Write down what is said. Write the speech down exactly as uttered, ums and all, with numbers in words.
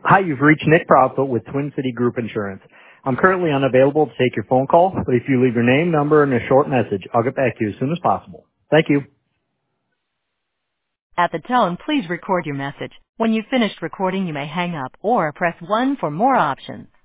Hi, you've reached Nick Proudfoot with Twin City Group Insurance. I'm currently unavailable to take your phone call, but if you leave your name, number, and a short message, I'll get back to you as soon as possible. Thank you. At the tone, please record your message. When you've finished recording, you may hang up or press one for more options.